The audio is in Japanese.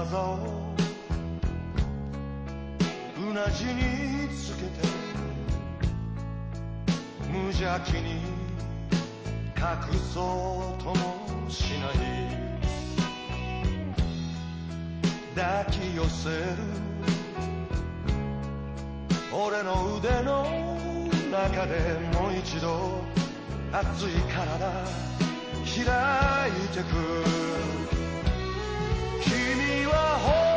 技をうなじにつけて無邪気に隠そうともしない、抱き寄せる俺の腕の中でもう一度熱い体開いてく。君は